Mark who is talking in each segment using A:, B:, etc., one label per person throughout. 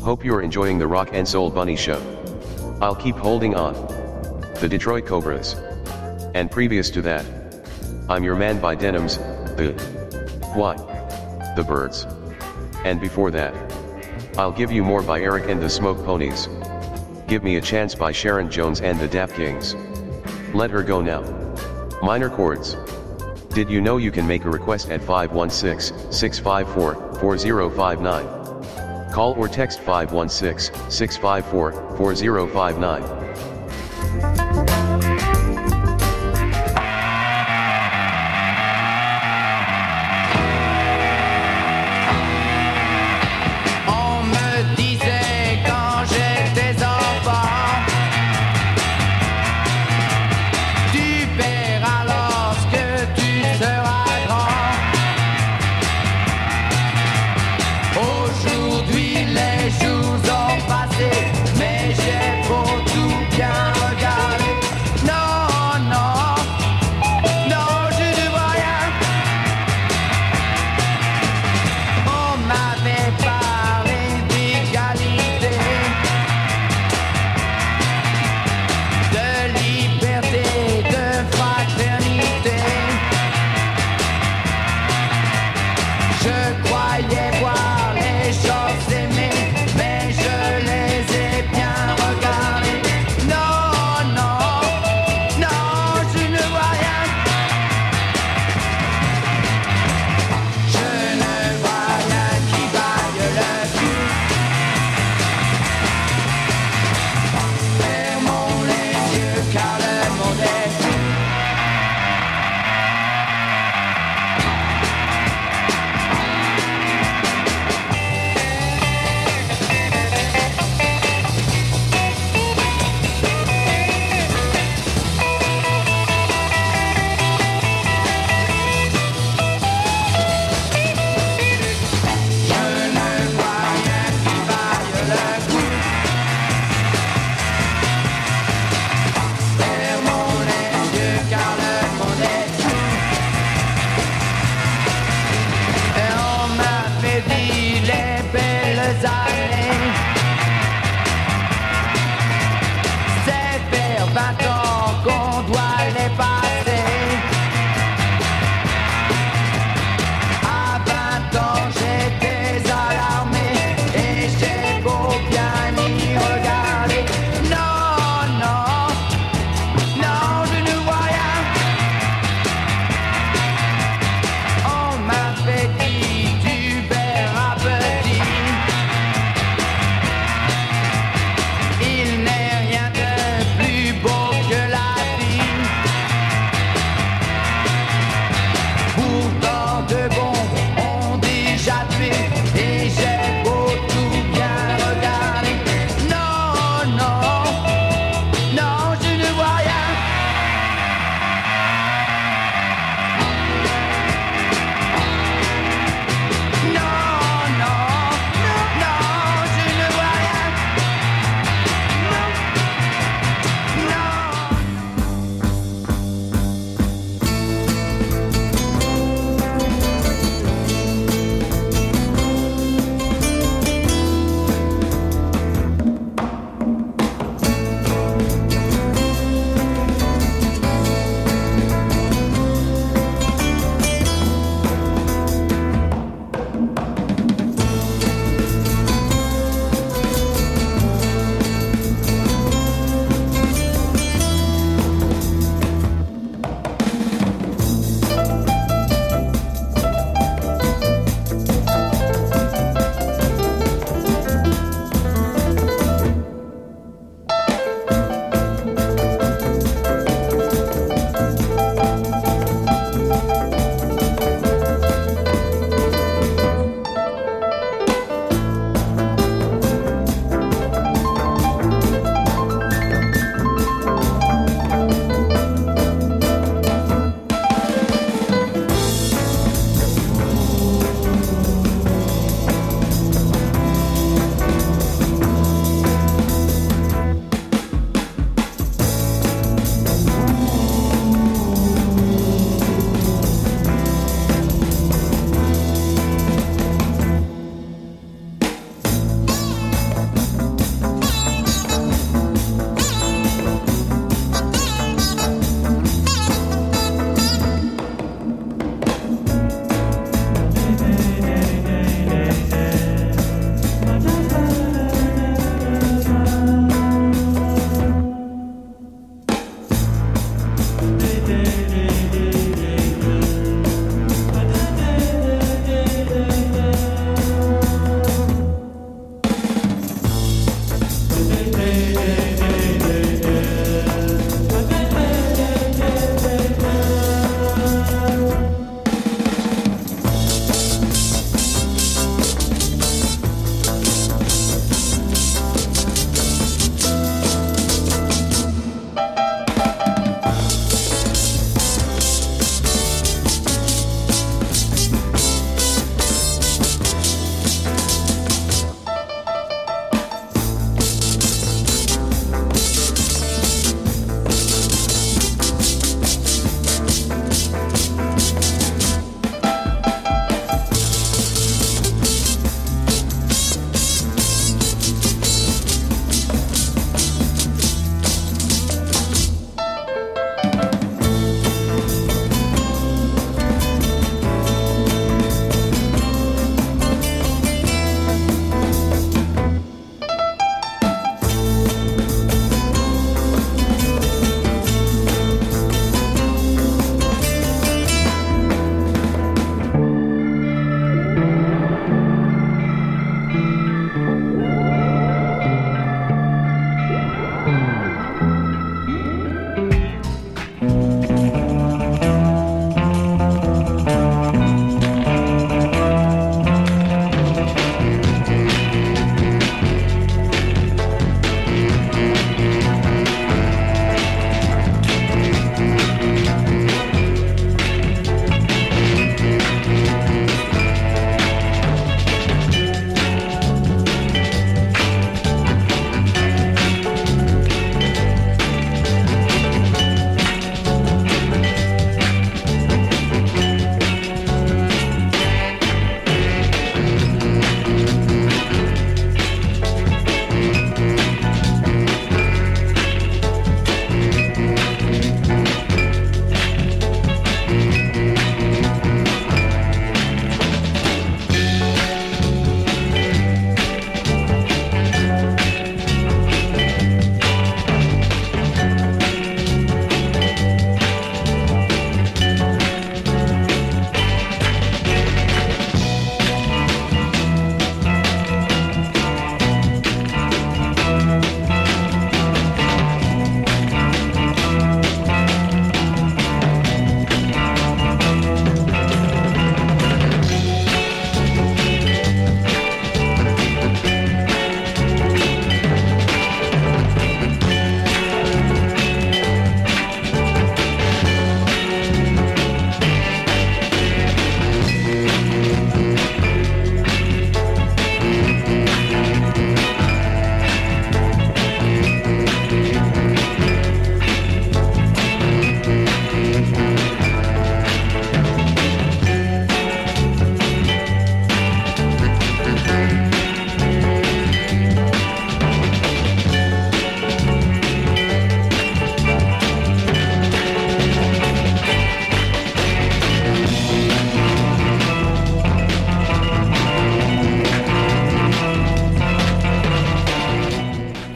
A: Hope you're enjoying the Rock and Soul Bunny Show. I'll keep holding on. The Detroit Cobras. And previous to that, I'm Your Man by Denims, the The Birds. And before that, I'll give you more by Eric and the Smoke Ponies. Give Me a Chance by Sharon Jones and the Dap Kings. Let Her Go Now. Minor chords. Did you know you can make a request at 516-654-4059? Call or text 516-654-4059.
B: Aujourd'hui les jours ont passé, mais j'ai pour tout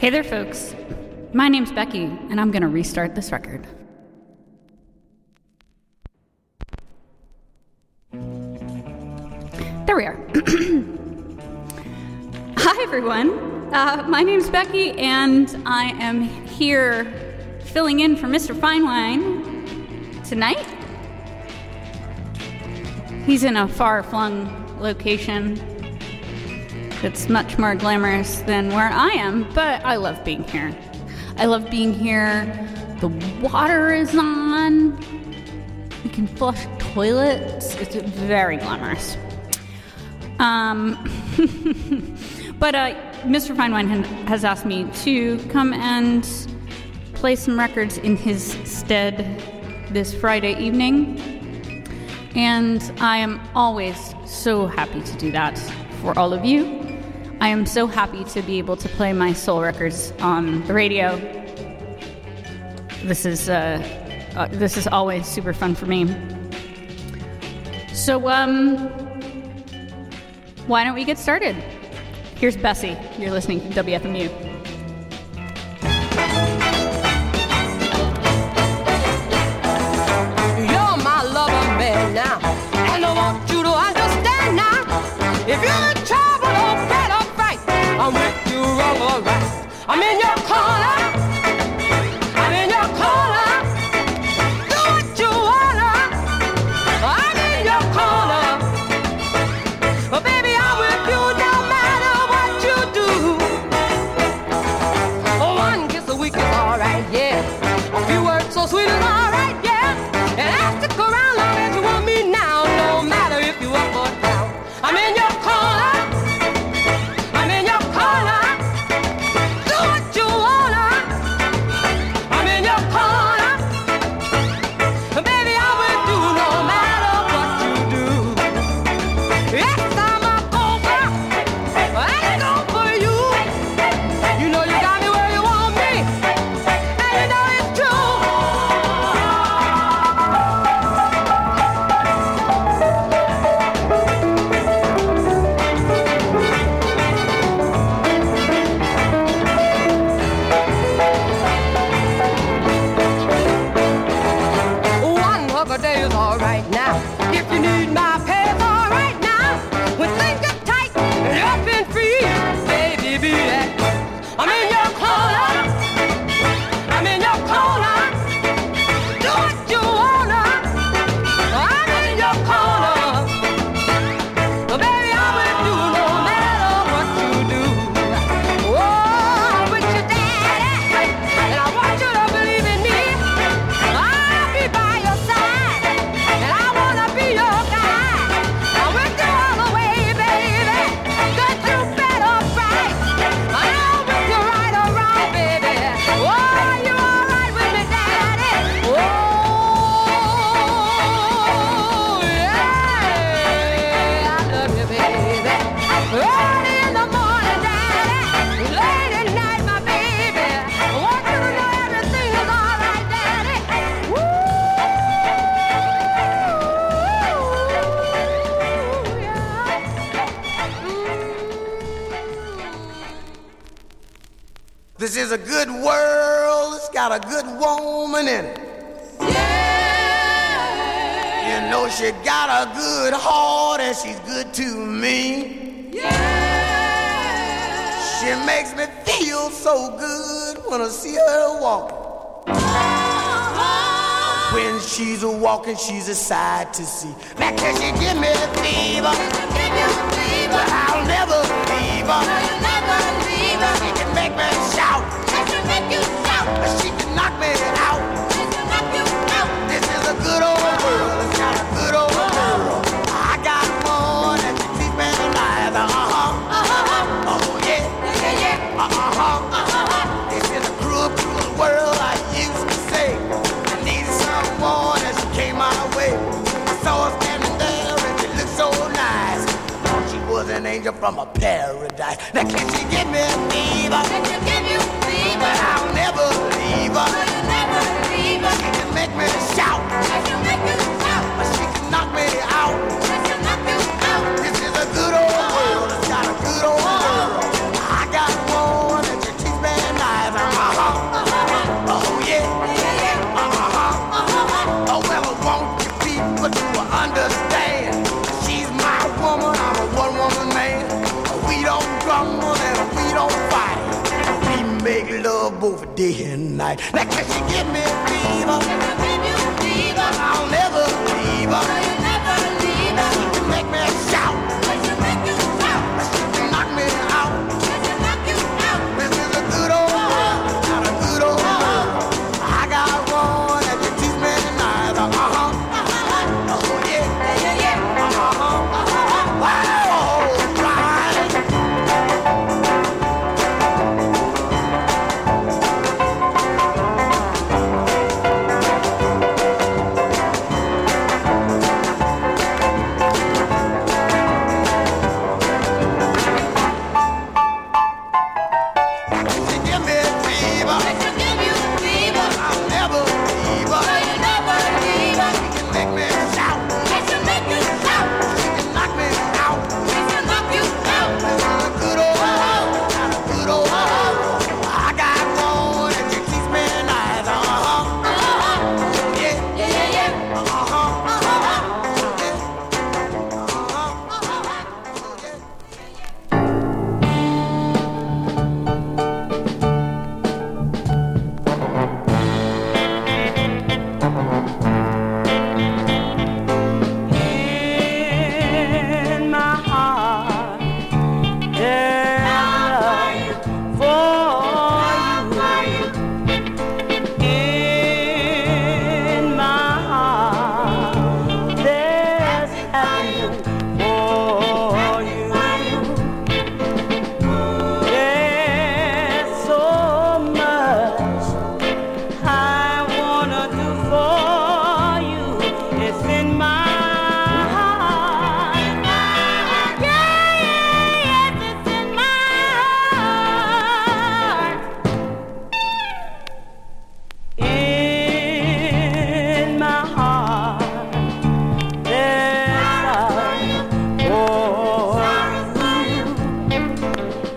B: Hey there, folks. My name's Becky, and I'm going to restart this record. There we are. Hi, everyone. My name's Becky, and I am here filling in for Mr. Finewine tonight. He's in a far-flung location that's much more glamorous than where I am, but I love being here. I love being here. The water is on. We can flush toilets. It's very glamorous. But Mr. Finewine has asked me to come and play some records in his stead this Friday evening. And I am always so happy to do that for all of you. I am so happy to be able to play my soul records on the radio. This is always super fun for me. So, why don't we get started? Here's Bessie. You're listening to WFMU.
C: You're my lover, man, now. And I want you to understand now. If you're in trouble, don't get upright. I'm with you all right. I'm in your corner. I'm in your corner. Do what you wanna. I'm in your corner. But baby, I'm with you no matter what you do. Oh, one kiss a week is alright, yeah. A few words so sweet is alright, yeah. And I stick around long as you want me now, no matter if you up or down. I'm in your corner. I'm in your corner. Do what you wanna. I'm in your corner. Baby, I'm with you no matter what you do. Yes, I'm a over. I go for you. You know you got me where you want me. And you know it's true. One hug a day is alright now. If you need my pay's alright now. When things get tight and you're been free, baby, be that. I'm in your corner. I'm in your corner. Do what you wanna. I'm in your corner. Baby, I'm with you no matter what you do. Oh, I'm with your daddy, and I want you to believe in me. I'll be by your side, and I wanna be your guide. I'm with you all the way, baby. Good through bad or right. I'm with you right or wrong, baby. Oh, you all right with me, daddy? Oh, yeah, I love you, baby. Early in the morning, daddy. Late at night, my baby. I want you to know everything is all right, daddy. Woo, yeah.
D: This is a good world, it's got a good woman in it.
C: Yeah.
D: You know she got a good heart and she's good to me.
C: Yeah.
D: She makes me feel so good when I see her walking. When she's a walking, she's a sight to see. Now can she give me a fever? But I'll never leave her. She can make me shout. She can knock me out. This is a good old world. It's got a good old world. I got more than you keep me alive. Oh yeah. This is a cruel, cruel world. I used to say I needed someone and she came my way. I saw her standing there and she looked so nice. Thought she was an angel from a paradise. Now can she give me a fever? But I'll never leave her. She can make me shout. She can knock me out. This is a good old world. It's got a good old world. I got one that you teach me day and night. Now can she give me fever? I'll never leave her. She can make me shout. She can knock me out. This is a good old world, not a good old world. I got one that can teach me neither. Oh yeah. Wow, right. She give me fever. I'll never leave her. She can make me shout. She can knock me out. This is a good old world, not a good old world. I got one that can teach me neither.
C: In my heart, there's love for you. In my heart, there's happiness for you. There's so much I wanna do for you. It's in my heart. Yes, it's in my heart. In my heart, there's love for you.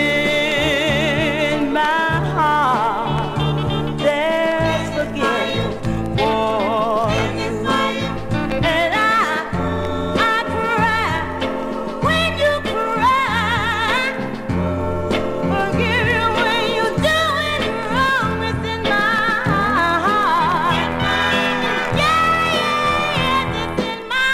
C: In my heart, there's forgiveness for you. And I cry when you cry. Forgive you when you do it wrong. It's in my heart. Yes, it's in my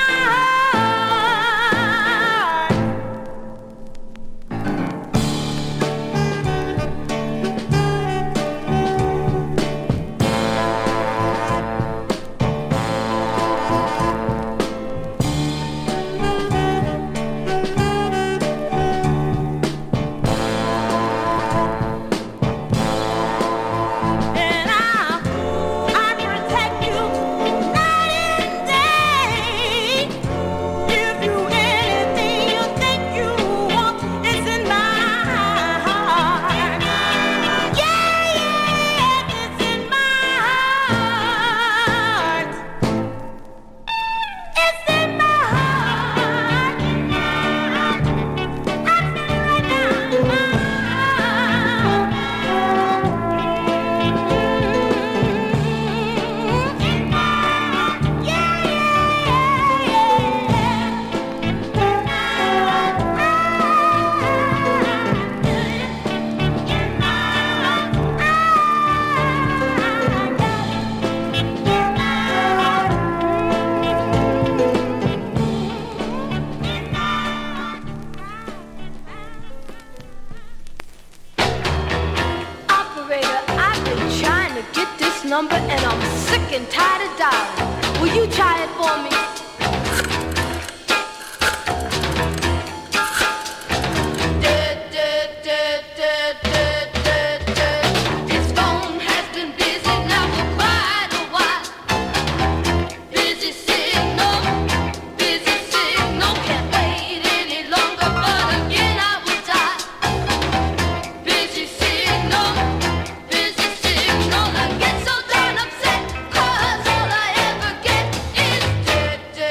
C: And I protect you night and day. Give you anything you think you want. It's in my heart. Yeah, it's in my heart. It's in my heart. I feel it right Operator, I've been trying to get this number and I'm sick and tired of dialing. Will you try it for me? His phone has been busy now for quite a while. Busy signal, can't wait any longer, but again I will die. Busy signal, I get so darn upset, 'cause all I ever get is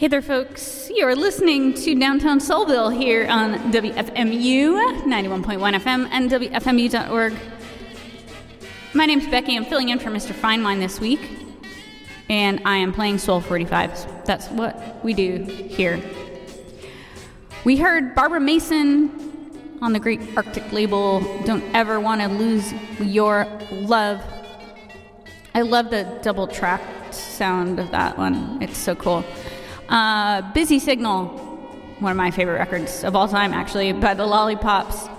B: Hey there, folks. You're listening to Downtown Soulville here on WFMU 91.1 FM and WFMU.org. My name's Becky. I'm filling in for Mr. Finewine this week, and I am playing Soul 45s. That's what we do here. We heard Barbara Mason on the great Arctic label, Don't Ever Want to Lose Your Love. I love the double track sound of that one. It's so cool. Busy Signal, one of my favorite records of all time, actually, by the Lollipops.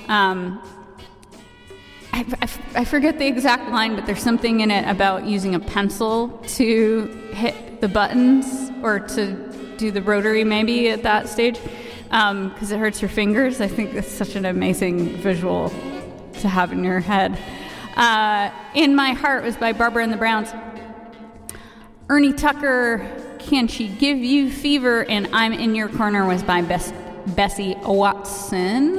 B: I forget the exact line, but there's something in it about using a pencil to hit the buttons or to do the rotary maybe at that stage because it hurts your fingers. I think it's such an amazing visual to have in your head. In My Heart was by Barbara and the Browns. Ernie Tucker, Can She Give You Fever? And I'm in Your Corner was by Bessie Watson.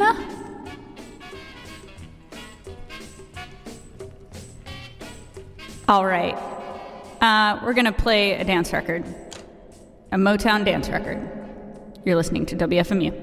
B: All right. We're going to play a dance record, a Motown dance record. You're listening to WFMU.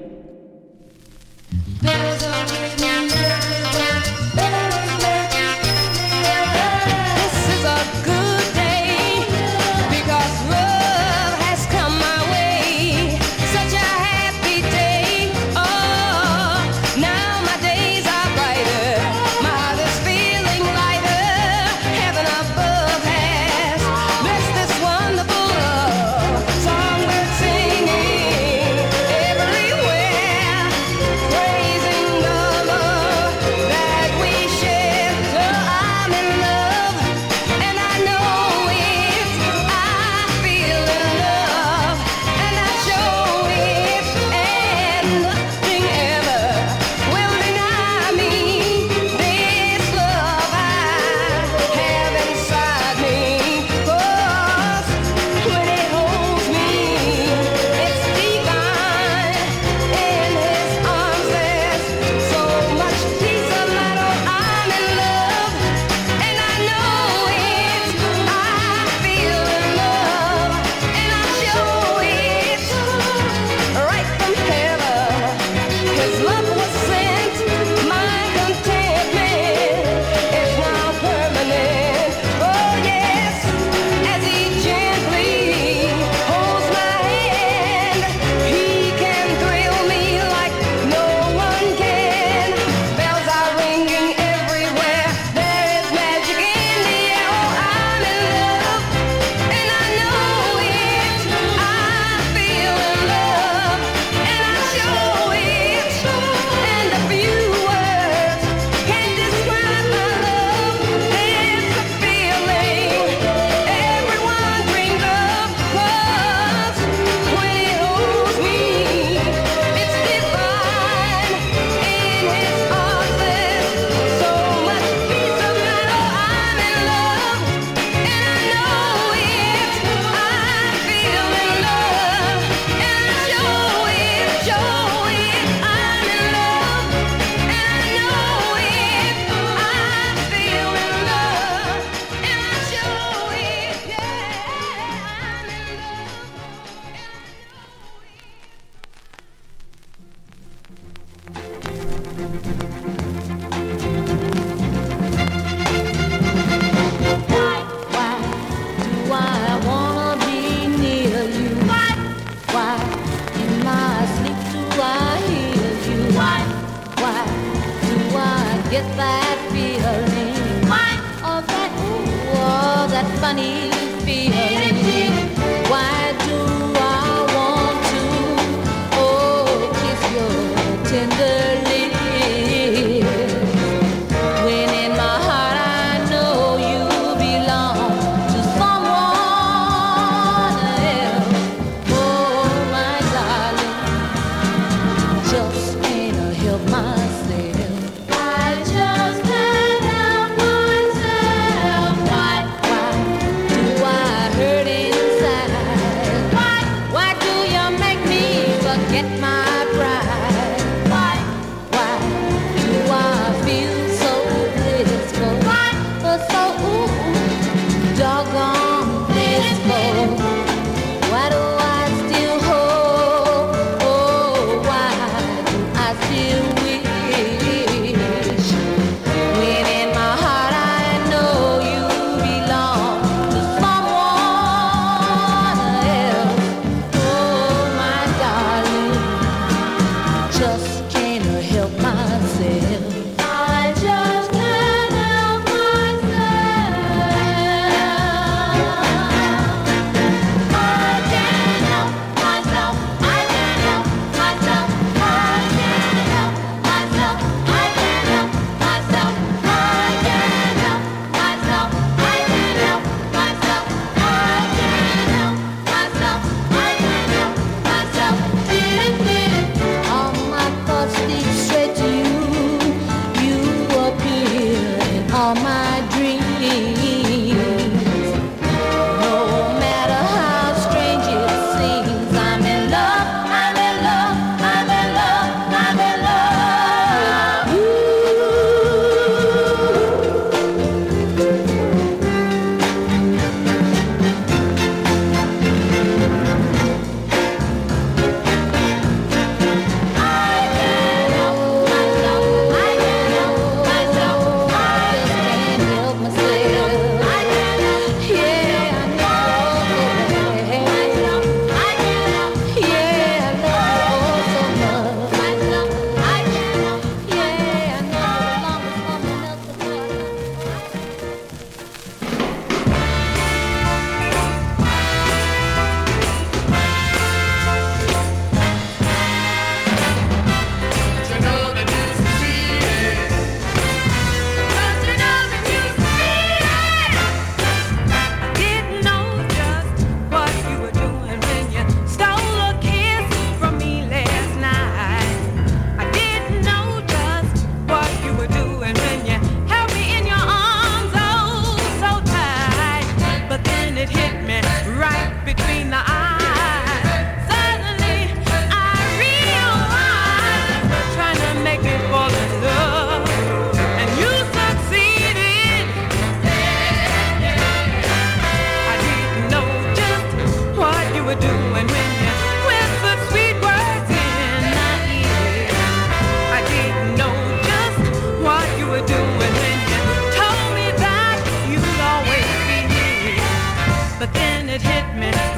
E: Inside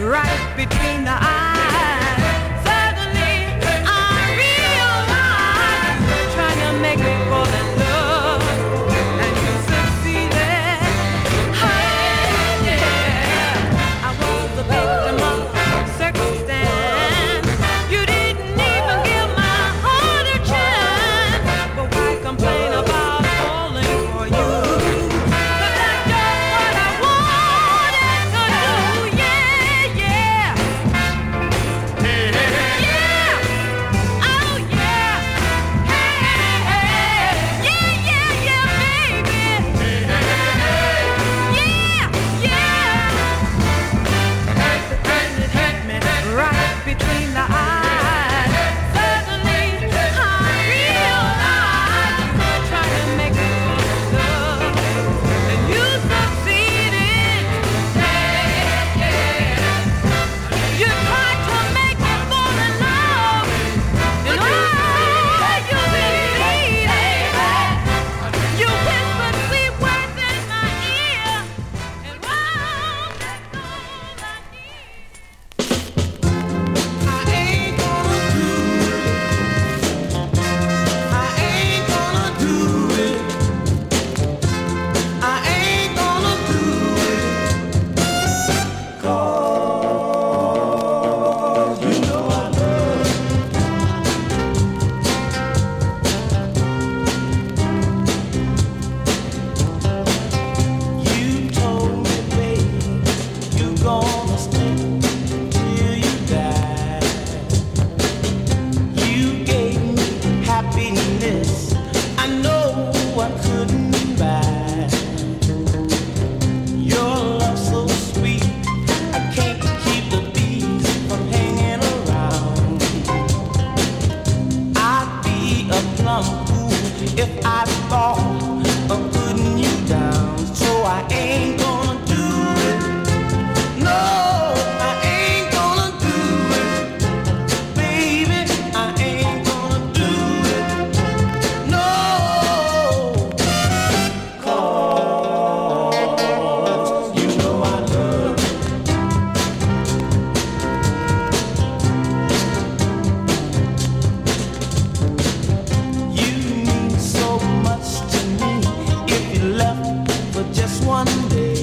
C: right between the eyes. Suddenly I realized you're trying to make me fall in love, and you succeeded. Hey, yeah, I was a victim of circumstance. You didn't even give my heart a chance, but why complain about falling for you? Between the eyes, suddenly I realized you're trying to make me fall in love, and you succeeded. Yeah, yeah. You tried to make me fall in love, and you succeeded. You whispered sweet words in my ear, and wow, that's all I need. If I thought of putting you down, so I ain't gonna do it. No, I ain't gonna do it, baby. I ain't gonna do it. No, 'cause you know I love you. Mean so much to me. If you left for just one day,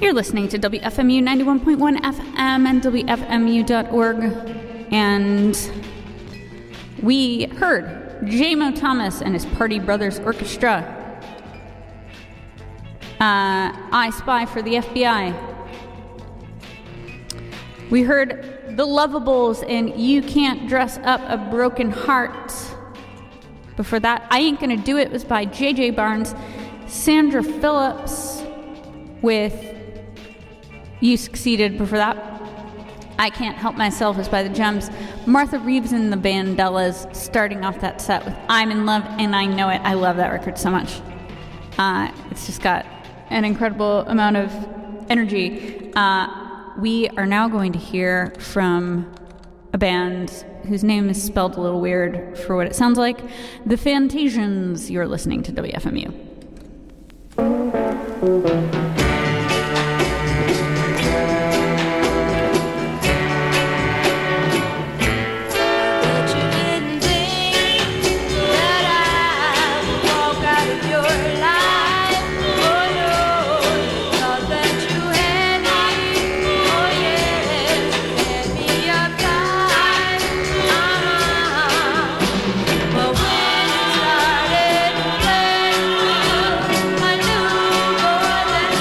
B: You're listening to WFMU 91.1 FM and WFMU.org. And we heard J-Mo Thomas and his Party Brothers Orchestra. I Spy for the FBI. We heard The Lovables and You Can't Dress Up a Broken Heart. Before that, I Ain't Gonna Do It was by J.J. Barnes. Sandra Phillips with You Succeeded. Before that, I Can't Help Myself is by the Gems. Martha Reeves and the Vandellas starting off that set with I'm in Love and I Know It. I love that record so much. It's just got an incredible amount of energy. We are now going to hear from a band whose name is spelled a little weird for what it sounds like. The Fantasians. You're listening to WFMU.
E: I knew more than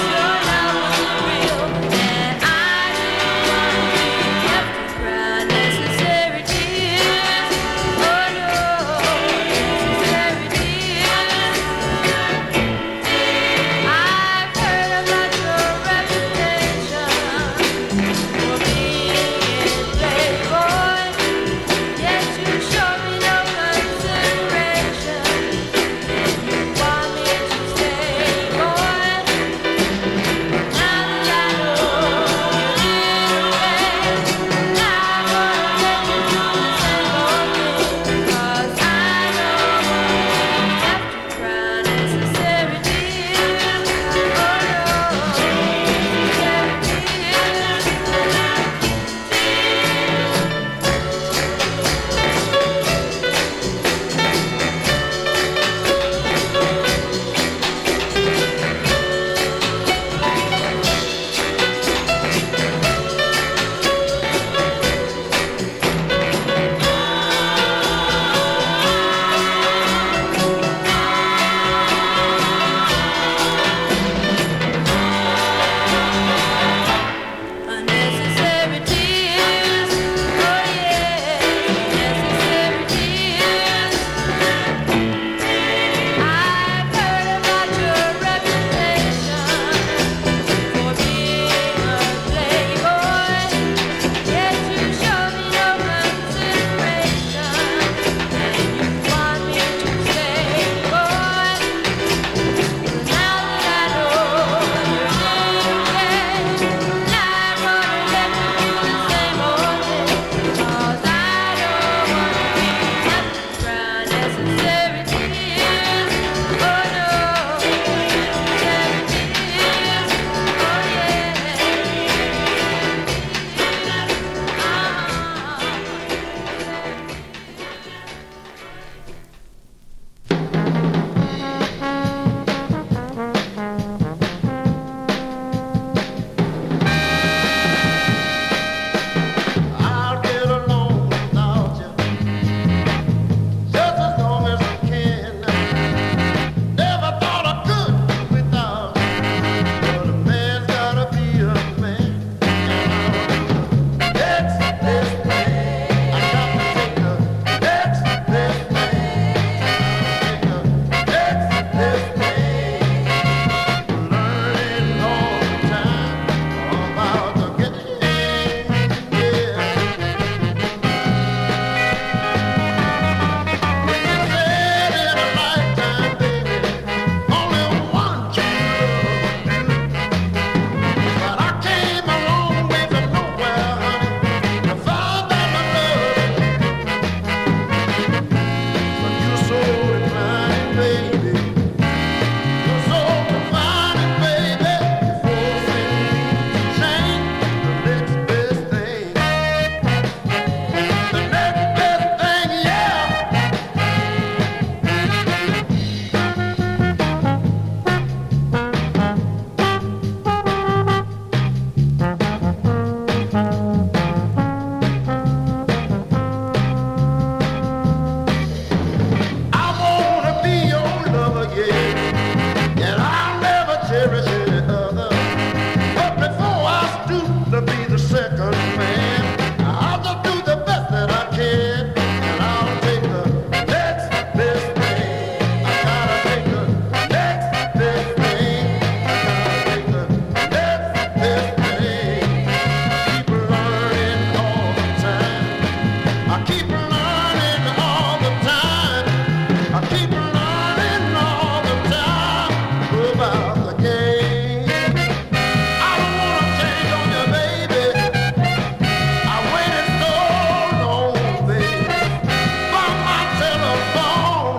E: every other. But before I stoop to be the second man, I'll just do the best that I can, and I'll take the next best thing. I gotta take the next best thing. I gotta take the next best thing. Keep learning all the time. I keep learning all the time. I keep learning all the time about the game. I don't wanna change on you, baby. I waited so long, baby, for my telephone.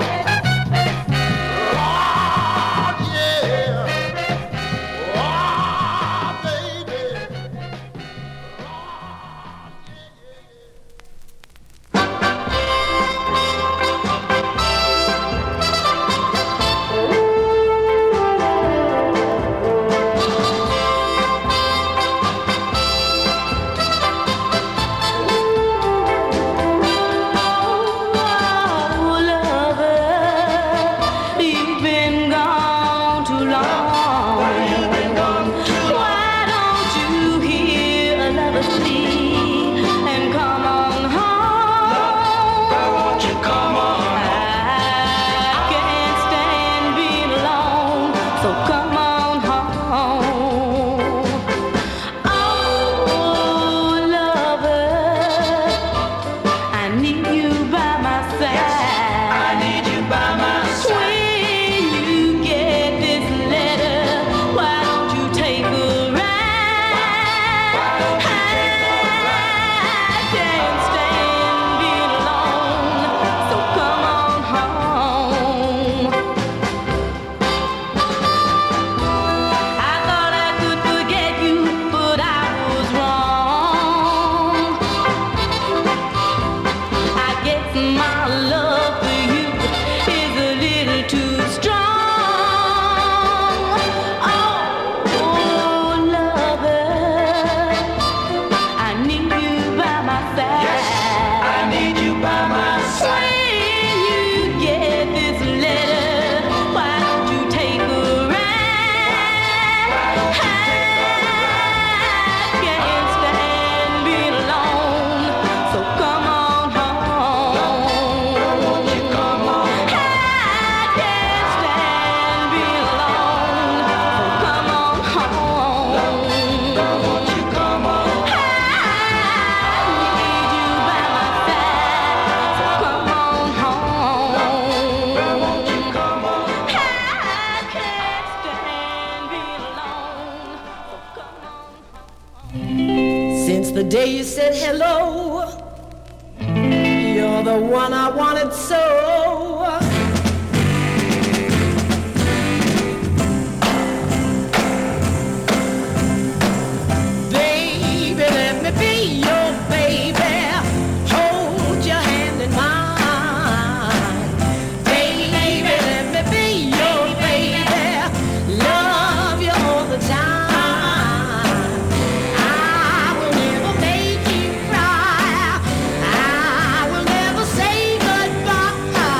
E: Oh, yeah. Oh, baby.
C: Oh, lover, you've been gone too long. Why don't you hear a lover's plea and come on home? Why won't you come on? I can't stand being alone, so come on home. Oh, lover, I need you by my side. I need you by my side. When you get this letter, why don't you take a ride? Why don't you take a ride? I can't stand being alone, so come on home. I thought I could forget you, but I was wrong. I guess my love for you is a little too strong. Oh, lover, I need you by my side. Yes, I need you by my side. When you get this letter, why don't you take a ride? Why don't you take a ride? I can't stand being alone, so come on home. Why won't you come on? I can't stand being alone, so come on home. Why won't you come on? I need you by my side, so come on home. Why won't you come on? I can't stand being alone, so come on home.
F: Since the day you said hello, you're the one I wanted so. Baby, let me be your baby. Hold your hand in mine. Baby, let me be your baby. Love you all the time. I will never make you cry. I will never say goodbye.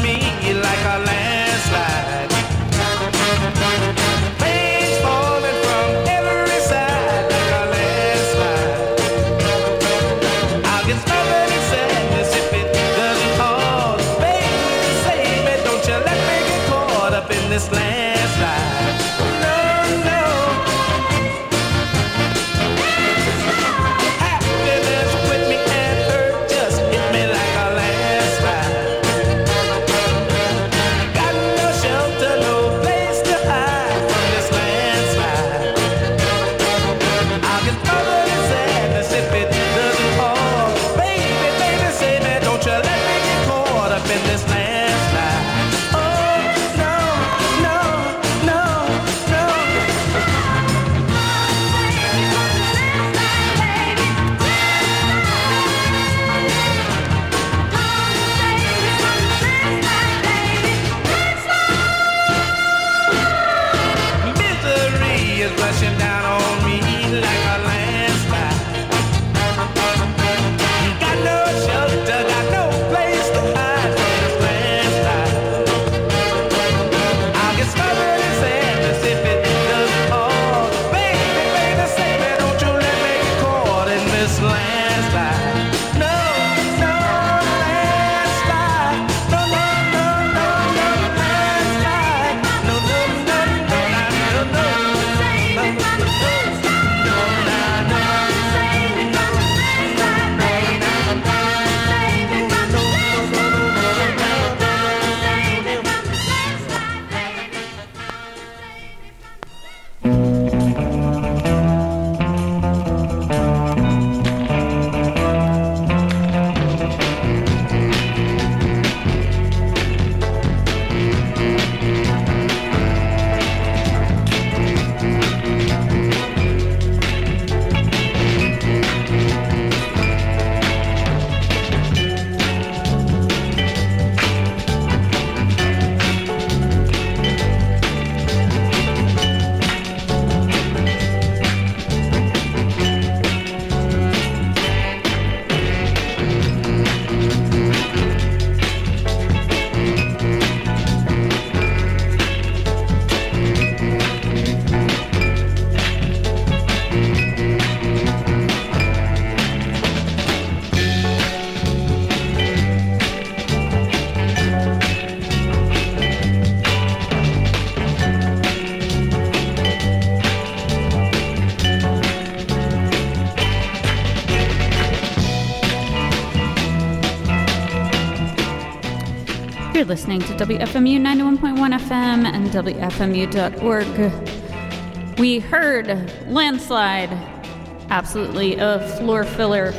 G: me like a landslide. Rain's falling from every side like a landslide. I'll get covered in sadness if it doesn't pause. Baby, save me, don't you let me get caught up in this landslide. No, no. Happiness with me and hurt just hit me like a landslide. Got no shelter, no place to hide from this landslide. I'll get covered in sadness if it doesn't pause. Baby, baby, save me, don't you let me get caught up in this landslide. Oh, no, no, no, no. Misery is rushing down on me like a landslide. Got no shelter, got no place to hide from this landslide. I'll get covered in sadness if it doesn't pause. Baby, baby, save me, don't you let me get caught in this landslide. No, no, landslide. No, no, no, no, no, landslide. No, no, no, no, no, no, no.
B: You're listening to WFMU 91.1 FM and WFMU.org. We heard Landslide, absolutely a floor filler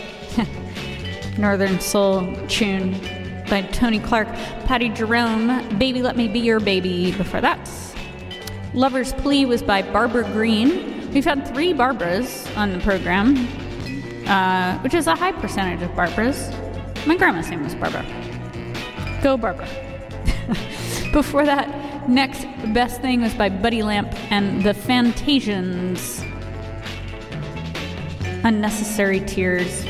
B: Northern Soul tune by Tony Clark. Patty Jerome, Baby Let Me Be Your Baby before that. Lover's Plea was by Barbara Green. We've had 3 Barbaras on the program, which is a high percentage of Barbaras. My grandma's name was Barbara. Go Barbara. Before that, Next Best Thing was by Buddy Lamp and the Fantasians. Unnecessary Tears.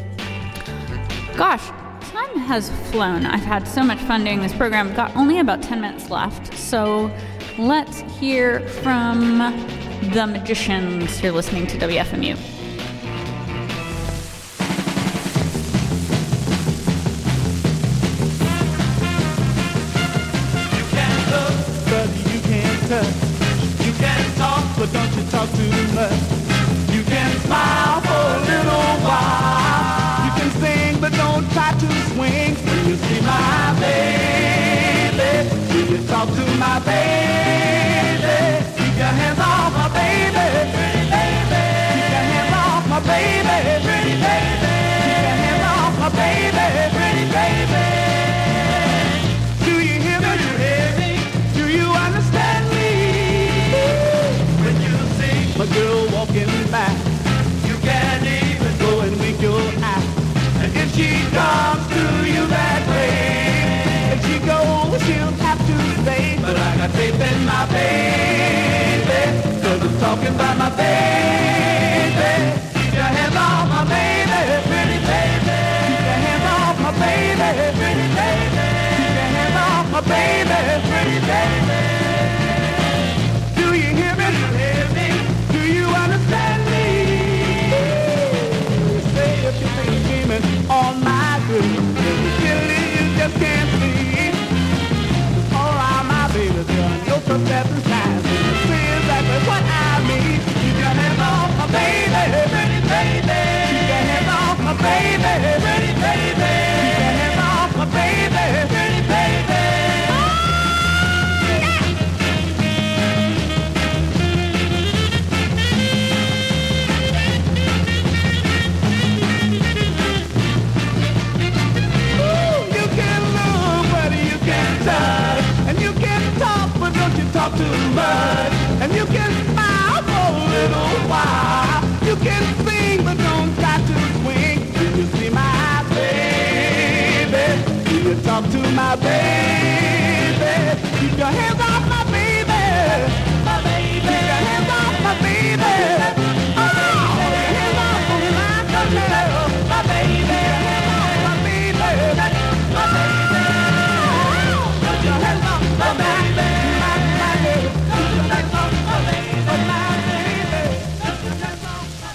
B: Gosh, time has flown. I've had so much fun doing this program. I've got only about 10 minutes left, so let's hear from the Magicians. You're listening to WFMU.
H: You can talk, but don't you talk too much. You can smile for a little while. You can sing, but don't try to swing. When you see my baby, when you talk to my baby, keep your hands off my baby, pretty baby. Keep your hands off my baby, pretty baby. Keep your hands off my baby, pretty baby. Do you hear me? Do you hear me? Do you understand me? My girl walking back, you can't even go and wink your eye. And if she comes to you that way, if she goes, she'll have to stay. But I got faith in my baby, 'cause I'm talking about my baby. Keep your hands off my baby, pretty baby. Keep your hands off my baby, pretty baby. Keep your hands my baby. Keep your hands off my baby. My baby. Keep your hands off my baby. Oh, keep your hands off my girl. My baby. Keep your hands off my baby. My baby. Keep your hands off my baby. My baby. Keep your hands off my baby. My baby. Keep your hands off my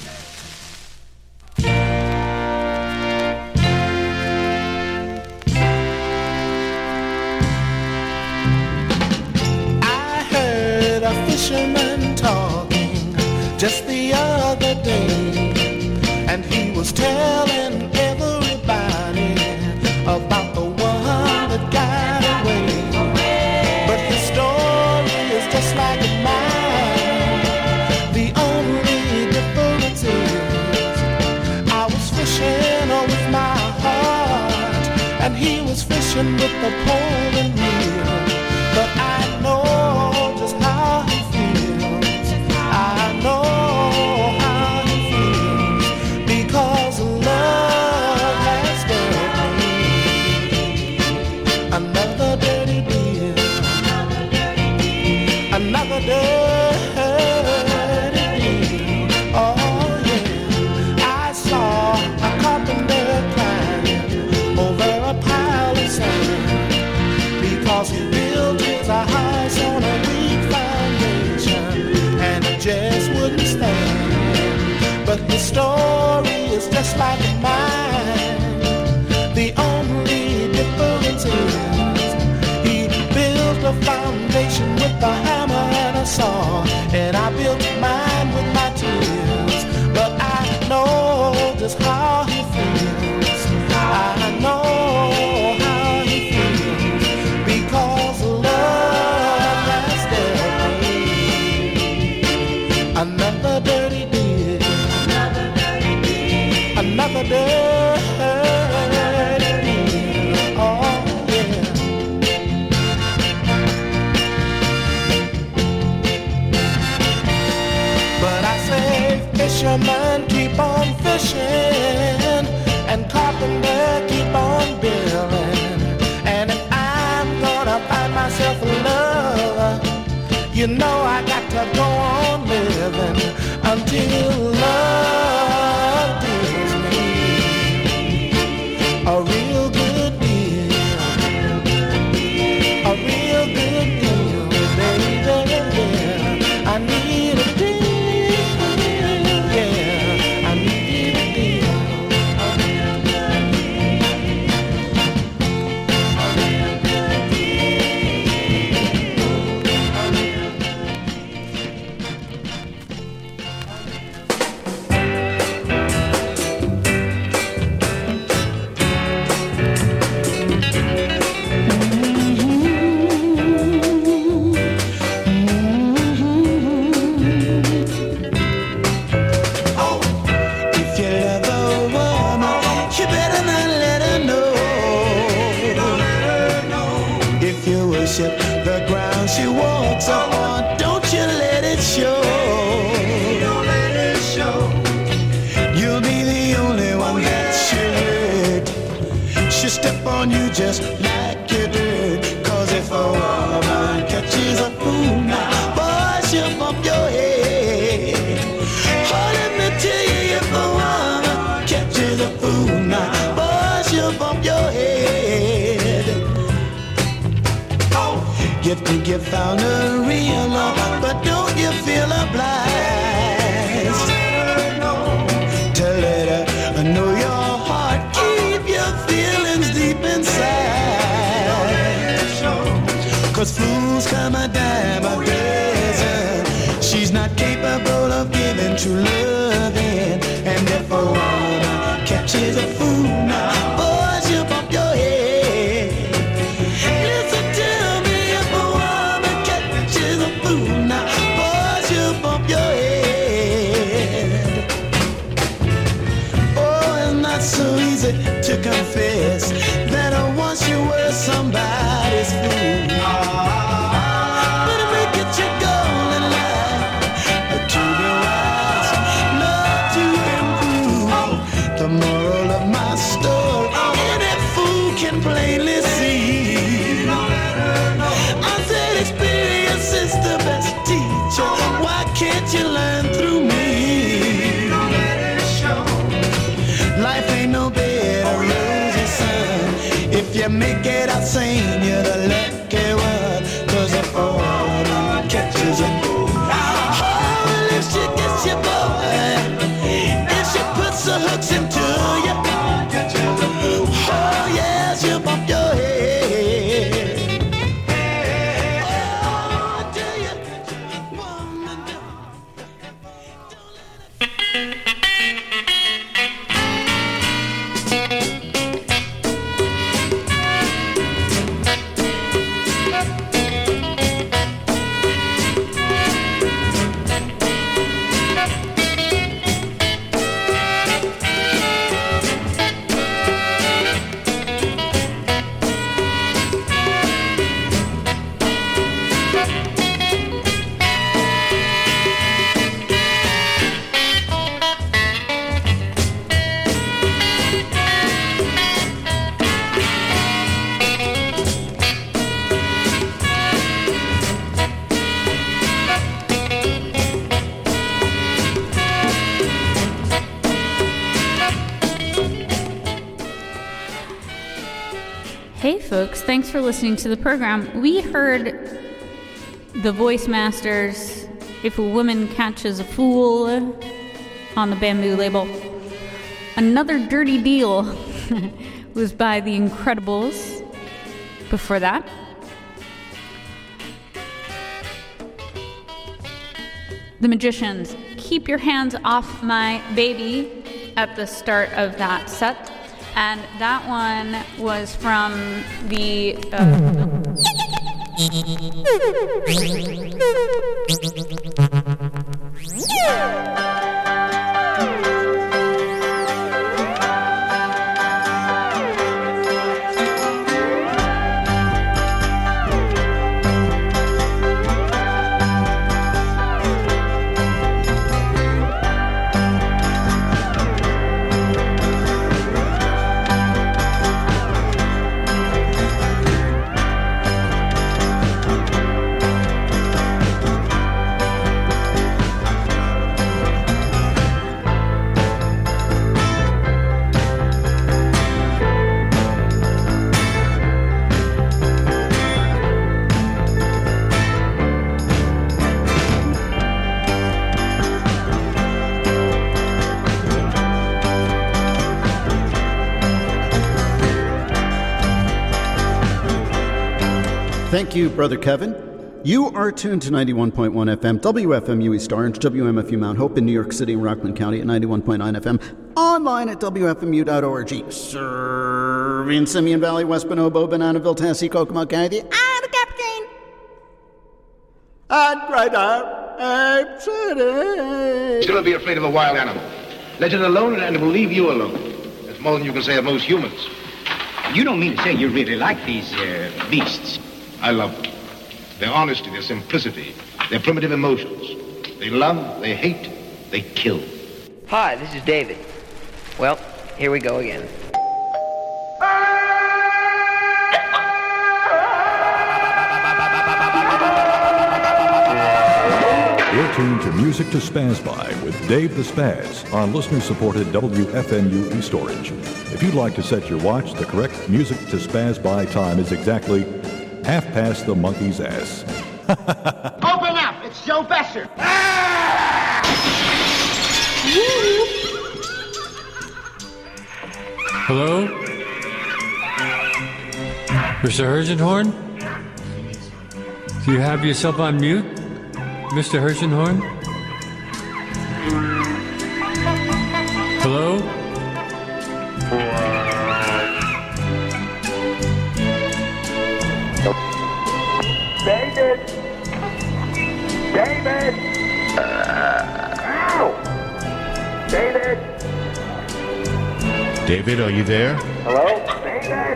I: fisherman talking just the other day, and he was telling everybody about the one that got away. But his story is just like mine. The only difference is I was fishing with my heart, and he was fishing with the pole and reel. But I know just how he feels. I know how he feels, because love has done me another dirty deal. Another dirty deal. Oh yeah. I saw a carpenter climb over a pile of sand, because he built his house on a weak foundation, and it just wouldn't stand. But the story is just like mine. The only difference is he built a foundation with a hammer and a saw, and I built mine with my tears. But I know just how he feels. I know how he feels, because love has dealt me another dirty deal. Another dirty deal. Oh yeah. But I say, fisherman, keep on fishing, and carpenter, keep on building. And if I'm gonna find myself a lover, you know I got to go on living until love gives me a real good deal. A real good deal, baby. I need a deal. Yeah, I need a deal. The ground she walks on, don't you let it show. Don't let it show. You'll be the only one that she'll hurt. She'll step on you just like you dirt. Cause if a woman catches a fool now, boy, she'll bump your head. Oh, let me tell you, if a woman catches a fool now, boy, she'll bump your head. You think you found a real love, but don't you feel obliged to let her know your heart, keep your feelings deep inside. Cause fools come a dime a dozen. She's not capable of giving true loving. And if a woman catches a fool now, boy, she'll bump your head. So easy to confess that once you were somebody's fool. But if we get you going in life, to be wise, not to improve. The moral of my story, any fool can plainly see. I seen you the lucky one, 'cause the autumn catches a moon. Oh, if she gets you, boy, if she puts the hooks into you, oh yes, you bump your head. Oh, do you, woman,
B: Hey folks, thanks for listening to the program. We heard the Voice Masters' If a Woman Catches a Fool on the Bamboo label. Another Dirty Deal was by The Incredibles before that. The Magicians, Keep Your Hands Off My Baby at the start of that set. And that one was from the...
J: Thank you, Brother Kevin. You are tuned to 91.1 FM, WFMU East Orange, WMFU Mount Hope in New York City and Rockland County at 91.9 FM, online at WFMU.org, serving Simeon Valley, West Bonobo, Bananaville, Tennessee, Kokomo County, and the Captain. And Greater Ape City.
K: Still be afraid of a wild animal. Let it alone and it will leave you alone. That's more than you can say of most humans.
L: You don't mean to say you really like these beasts?
K: I love them. Their honesty, their simplicity, their primitive emotions. They love, they hate, they kill.
M: Hi, this is David. Well, here we go again.
N: You're tuned to Music to Spaz By with Dave the Spaz on listener-supported WFMU East Orange. If you'd like to set your watch, the correct Music to Spaz By time is exactly 1/2 the monkey's ass.
L: Open up! It's Joe Besser.
O: Hello? Mr. Hershenhorn? Do you have yourself on mute, Mr. Hershenhorn? Hello?
L: David! David! Ow! David!
K: David, are you there?
L: Hello? David!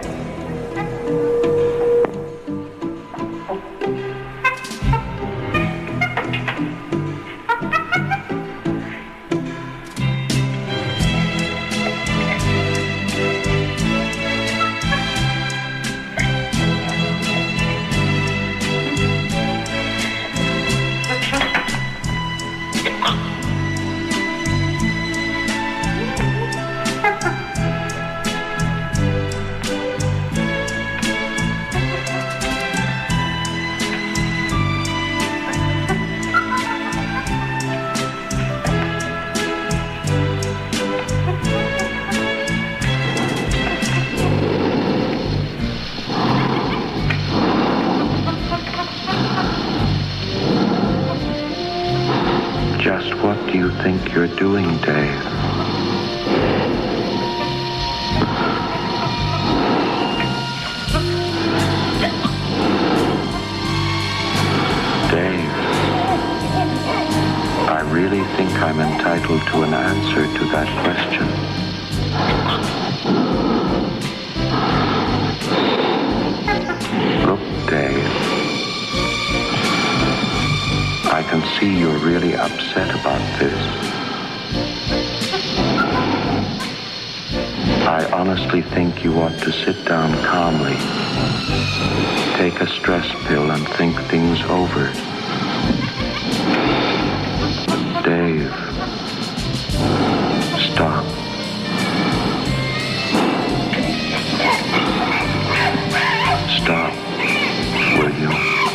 P: do you think you're doing, Dave? Dave, I really think I'm entitled to an answer to that question. Look, Dave, I can see you're really upset about this. I honestly think you ought to sit down calmly, take a stress pill and think things over. Dave, stop. Stop, will you?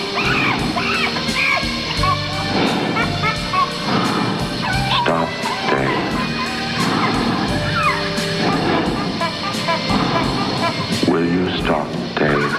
P: Stop, Dave. Will you stop, Dave?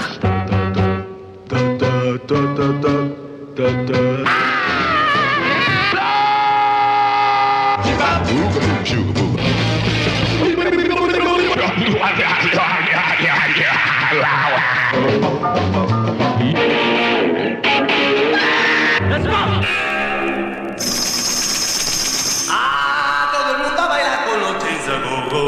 C: Let's go. Todo el mundo baila con los chains a go-go.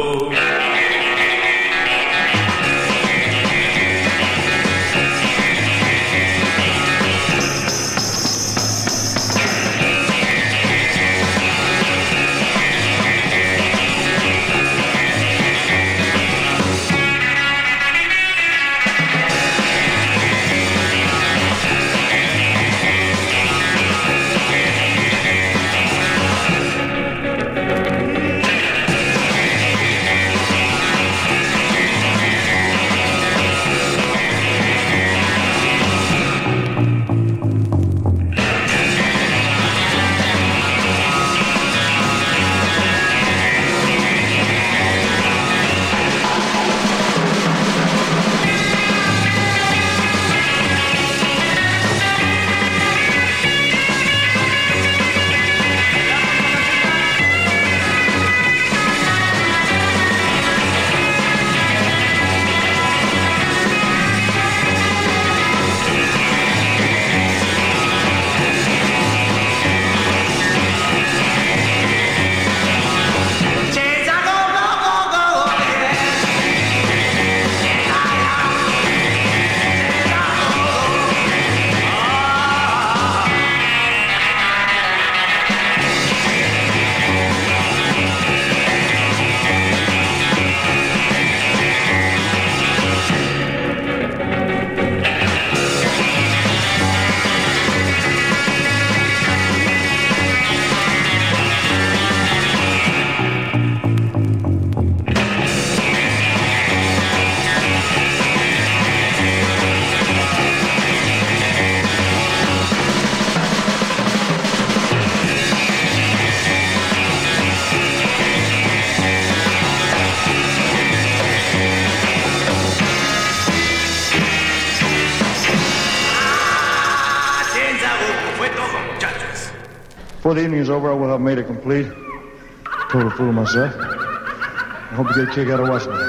Q: Before the evening is over, I will have made it complete. Total fool of myself. I hope you get a kick out of watching me.